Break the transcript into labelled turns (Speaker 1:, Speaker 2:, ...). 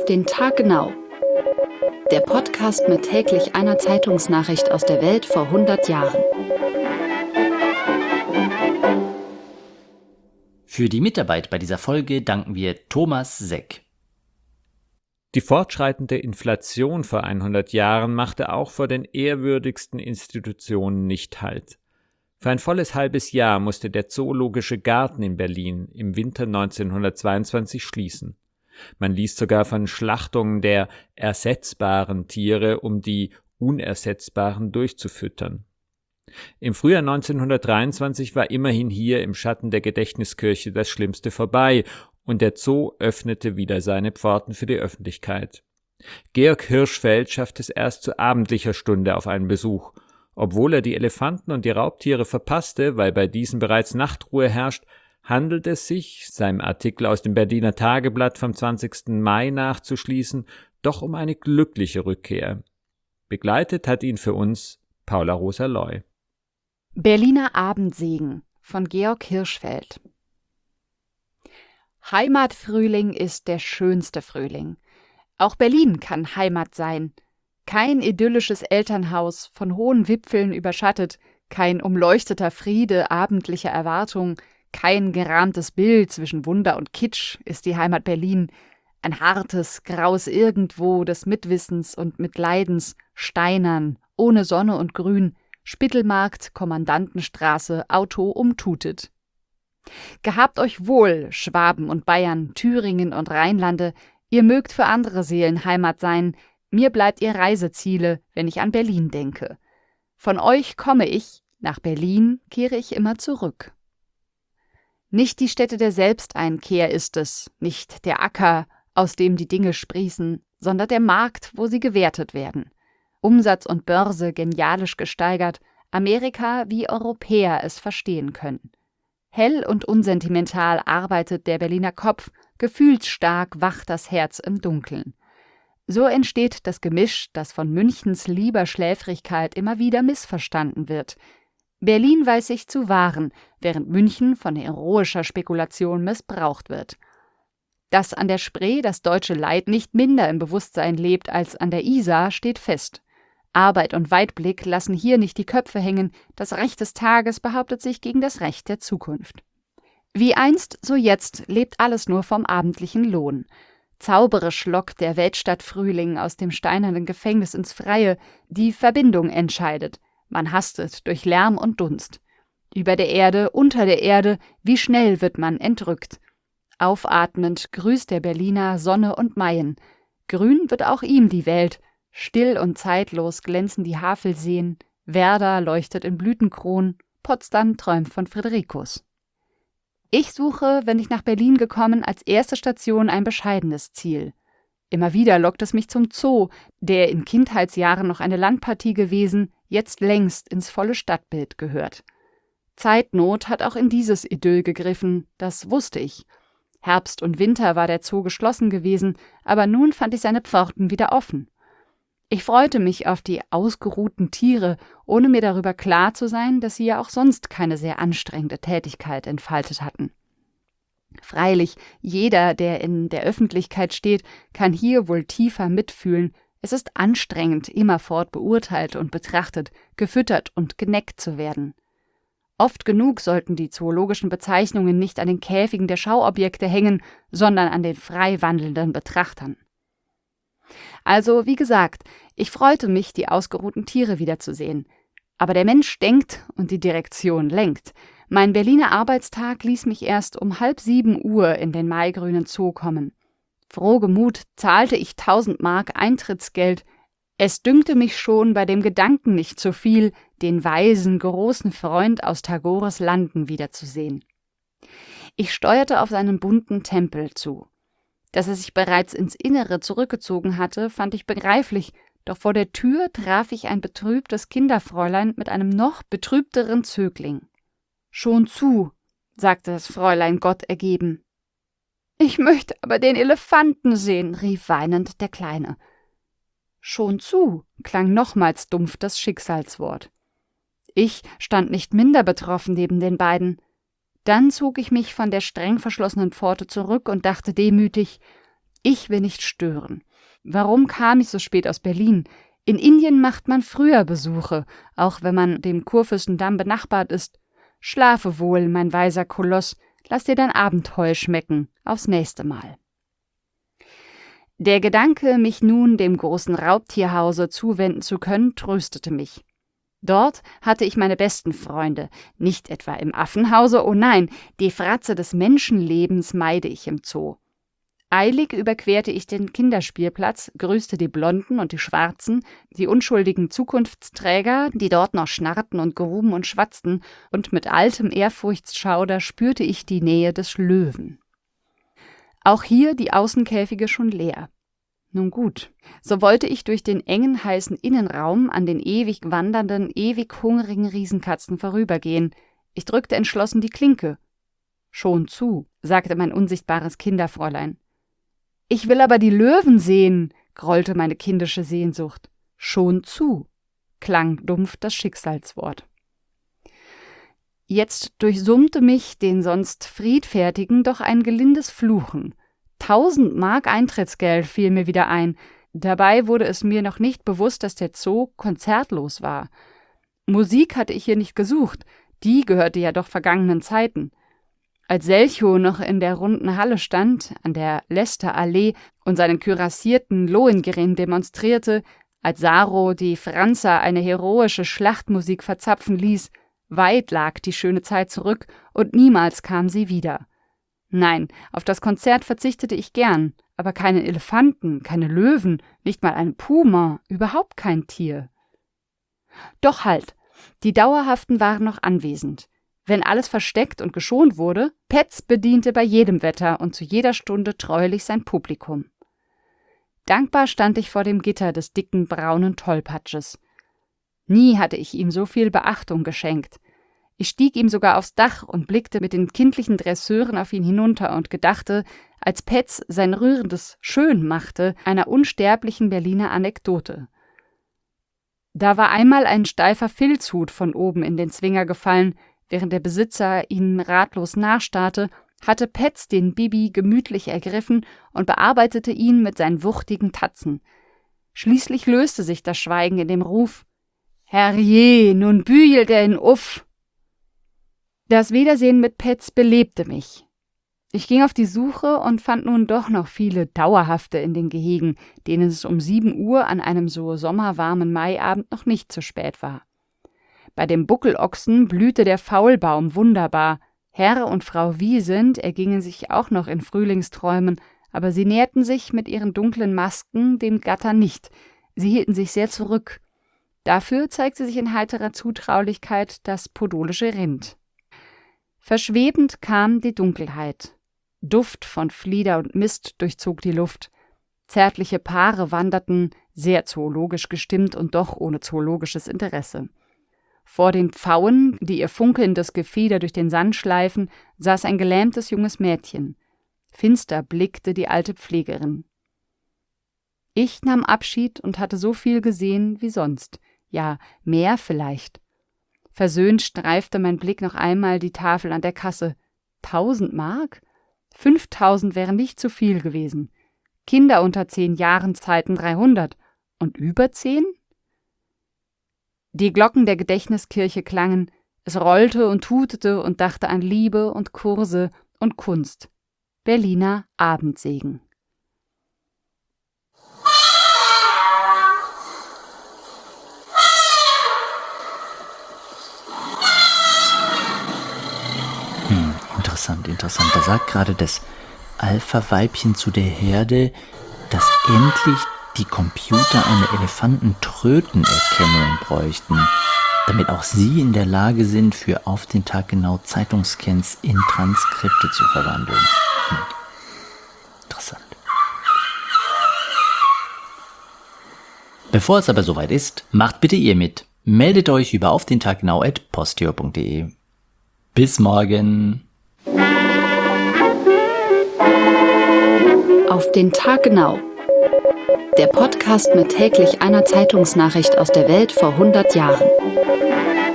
Speaker 1: Auf den Tag genau. Der Podcast mit täglich einer Zeitungsnachricht aus der Welt vor 100 Jahren.
Speaker 2: Für die Mitarbeit bei dieser Folge danken wir Thomas Seck.
Speaker 3: Die fortschreitende Inflation vor 100 Jahren machte auch vor den ehrwürdigsten Institutionen nicht Halt. Für ein volles halbes Jahr musste der Zoologische Garten in Berlin im Winter 1922 schließen. Man liest sogar von Schlachtungen der ersetzbaren Tiere, um die unersetzbaren durchzufüttern. Im Frühjahr 1923 war immerhin hier im Schatten der Gedächtniskirche das Schlimmste vorbei und der Zoo öffnete wieder seine Pforten für die Öffentlichkeit. Georg Hirschfeld schafft es erst zu abendlicher Stunde auf einen Besuch. Obwohl er die Elefanten und die Raubtiere verpasste, weil bei diesen bereits Nachtruhe herrscht, handelt es sich, seinem Artikel aus dem Berliner Tageblatt vom 20. Mai nachzuschließen, doch um eine glückliche Rückkehr. Begleitet hat ihn für uns Paula Rosa-Loy.
Speaker 4: Berliner Abendsegen von Georg Hirschfeld. Heimatfrühling ist der schönste Frühling. Auch Berlin kann Heimat sein. Kein idyllisches Elternhaus, von hohen Wipfeln überschattet, kein umleuchteter Friede abendlicher Erwartung, kein gerahmtes Bild zwischen Wunder und Kitsch ist die Heimat Berlin. Ein hartes, graues Irgendwo des Mitwissens und Mitleidens, steinern, ohne Sonne und Grün, Spittelmarkt, Kommandantenstraße, Auto umtutet. Gehabt euch wohl, Schwaben und Bayern, Thüringen und Rheinlande, ihr mögt für andere Seelen Heimat sein, mir bleibt ihr Reiseziele, wenn ich an Berlin denke. Von euch komme ich, nach Berlin kehre ich immer zurück. Nicht die Stätte der Selbsteinkehr ist es, nicht der Acker, aus dem die Dinge sprießen, sondern der Markt, wo sie gewertet werden. Umsatz und Börse genialisch gesteigert, Amerika wie Europäer es verstehen können. Hell und unsentimental arbeitet der Berliner Kopf, gefühlsstark wacht das Herz im Dunkeln. So entsteht das Gemisch, das von Münchens lieber Schläfrigkeit immer wieder missverstanden wird. Berlin weiß sich zu wahren, während München von heroischer Spekulation missbraucht wird. Dass an der Spree das deutsche Leid nicht minder im Bewusstsein lebt als an der Isar, steht fest. Arbeit und Weitblick lassen hier nicht die Köpfe hängen, das Recht des Tages behauptet sich gegen das Recht der Zukunft. Wie einst, so jetzt lebt alles nur vom abendlichen Lohn. Zauberisch lockt der Weltstadtfrühling aus dem steinernen Gefängnis ins Freie, die Verbindung entscheidet. Man hastet durch Lärm und Dunst. Über der Erde, unter der Erde, wie schnell wird man entrückt. Aufatmend grüßt der Berliner Sonne und Maien. Grün wird auch ihm die Welt. Still und zeitlos glänzen die Havelseen. Werder leuchtet in Blütenkronen. Potsdam träumt von Fridericus. Ich suche, wenn ich nach Berlin gekommen, als erste Station ein bescheidenes Ziel. Immer wieder lockt es mich zum Zoo, der in Kindheitsjahren noch eine Landpartie gewesen, jetzt längst ins volle Stadtbild gehört. Zeitnot hat auch in dieses Idyll gegriffen, das wusste ich. Herbst und Winter war der Zoo geschlossen gewesen, aber nun fand ich seine Pforten wieder offen. Ich freute mich auf die ausgeruhten Tiere, ohne mir darüber klar zu sein, dass sie ja auch sonst keine sehr anstrengende Tätigkeit entfaltet hatten. Freilich, jeder, der in der Öffentlichkeit steht, kann hier wohl tiefer mitfühlen. Es ist anstrengend, immerfort beurteilt und betrachtet, gefüttert und geneckt zu werden. Oft genug sollten die zoologischen Bezeichnungen nicht an den Käfigen der Schauobjekte hängen, sondern an den frei wandelnden Betrachtern. Also, wie gesagt, ich freute mich, die ausgeruhten Tiere wiederzusehen. Aber der Mensch denkt und die Direktion lenkt. Mein Berliner Arbeitstag ließ mich erst um 6:30 in den maigrünen Zoo kommen. Frohgemut zahlte ich 1000 Mark Eintrittsgeld. Es dünkte mich schon bei dem Gedanken nicht zu viel, den weisen, großen Freund aus Tagores Landen wiederzusehen. Ich steuerte auf seinen bunten Tempel zu. Dass er sich bereits ins Innere zurückgezogen hatte, fand ich begreiflich, doch vor der Tür traf ich ein betrübtes Kinderfräulein mit einem noch betrübteren Zögling. »Schon zu«, sagte das Fräulein Gott ergeben. »Ich möchte aber den Elefanten sehen«, rief weinend der Kleine. »Schon zu«, klang nochmals dumpf das Schicksalswort. Ich stand nicht minder betroffen neben den beiden. Dann zog ich mich von der streng verschlossenen Pforte zurück und dachte demütig, Ich will nicht stören. Warum kam ich so spät aus Berlin? In Indien macht man früher Besuche, auch wenn man dem Kurfürstendamm benachbart ist. Schlafe wohl, mein weiser Koloss, lass dir dein Abendheu schmecken, aufs nächste Mal. Der Gedanke, mich nun dem großen Raubtierhause zuwenden zu können, tröstete mich. Dort hatte ich meine besten Freunde, nicht etwa im Affenhause, oh nein, die Fratze des Menschenlebens meide ich im Zoo. Eilig überquerte ich den Kinderspielplatz, grüßte die Blonden und die Schwarzen, die unschuldigen Zukunftsträger, die dort noch schnarrten und gruben und schwatzten, und mit altem Ehrfurchtsschauder spürte ich die Nähe des Löwen. Auch hier die Außenkäfige schon leer. Nun gut, so wollte ich durch den engen, heißen Innenraum an den ewig wandernden, ewig hungrigen Riesenkatzen vorübergehen. Ich drückte entschlossen die Klinke. »Schon zu«, sagte mein unsichtbares Kinderfräulein. »Ich will aber die Löwen sehen«, grollte meine kindische Sehnsucht. »Schon zu«, klang dumpf das Schicksalswort. Jetzt durchsummte mich, den sonst Friedfertigen, doch ein gelindes Fluchen. 1000 Mark Eintrittsgeld fiel mir wieder ein. Dabei wurde es mir noch nicht bewusst, dass der Zoo konzertlos war. Musik hatte ich hier nicht gesucht, die gehörte ja doch vergangenen Zeiten. Als Selchow noch in der runden Halle stand, an der Leicester-Allee, und seinen kürassierten Lohengrin demonstrierte, als Saro die Franza eine heroische Schlachtmusik verzapfen ließ, weit lag die schöne Zeit zurück und niemals kam sie wieder. Nein, auf das Konzert verzichtete ich gern, aber keinen Elefanten, keine Löwen, nicht mal einen Puma, überhaupt kein Tier. Doch halt, die Dauerhaften waren noch anwesend. Wenn alles versteckt und geschont wurde, Petz bediente bei jedem Wetter und zu jeder Stunde treulich sein Publikum. Dankbar stand ich vor dem Gitter des dicken, braunen Tollpatsches. Nie hatte ich ihm so viel Beachtung geschenkt. Ich stieg ihm sogar aufs Dach und blickte mit den kindlichen Dresseuren auf ihn hinunter und gedachte, als Petz sein rührendes Schön machte, einer unsterblichen Berliner Anekdote. Da war einmal ein steifer Filzhut von oben in den Zwinger gefallen. Während der Besitzer ihn ratlos nachstarrte, hatte Petz den Bibi gemütlich ergriffen und bearbeitete ihn mit seinen wuchtigen Tatzen. Schließlich löste sich das Schweigen in dem Ruf: »Herrje, nun bügelt er ihn uff!« Das Wiedersehen mit Petz belebte mich. Ich ging auf die Suche und fand nun doch noch viele Dauerhafte in den Gehegen, denen es um 7 Uhr an einem so sommerwarmen Maiabend noch nicht zu spät war. Bei dem Buckelochsen blühte der Faulbaum wunderbar. Herr und Frau Wiesent ergingen sich auch noch in Frühlingsträumen, aber sie näherten sich mit ihren dunklen Masken dem Gatter nicht. Sie hielten sich sehr zurück. Dafür zeigte sich in heiterer Zutraulichkeit das podolische Rind. Verschwebend kam die Dunkelheit. Duft von Flieder und Mist durchzog die Luft. Zärtliche Paare wanderten, sehr zoologisch gestimmt und doch ohne zoologisches Interesse. Vor den Pfauen, die ihr funkelndes Gefieder durch den Sand schleifen, saß ein gelähmtes junges Mädchen. Finster blickte die alte Pflegerin. Ich nahm Abschied und hatte so viel gesehen wie sonst. Ja, mehr vielleicht. Versöhnt streifte mein Blick noch einmal die Tafel an der Kasse. 1000 Mark? 5000 wären nicht zu viel gewesen. Kinder unter 10 Jahren zahlten 300. Und über 10? Die Glocken der Gedächtniskirche klangen, es rollte und tutete und dachte an Liebe und Kurse und Kunst. Berliner Abendsegen.
Speaker 2: Interessant. Da sagt gerade das Alpha-Weibchen zu der Herde, dass endlich die Computer eine Elefantentrötenerkennung bräuchten, damit auch sie in der Lage sind, für auf den Tag genau Zeitungsscans in Transkripte zu verwandeln. Interessant. Bevor es aber soweit ist, macht bitte ihr mit. Meldet euch über aufdentaggenau@posteo.de. Bis morgen.
Speaker 1: Auf den Tag genau. Der Podcast mit täglich einer Zeitungsnachricht aus der Welt vor 100 Jahren.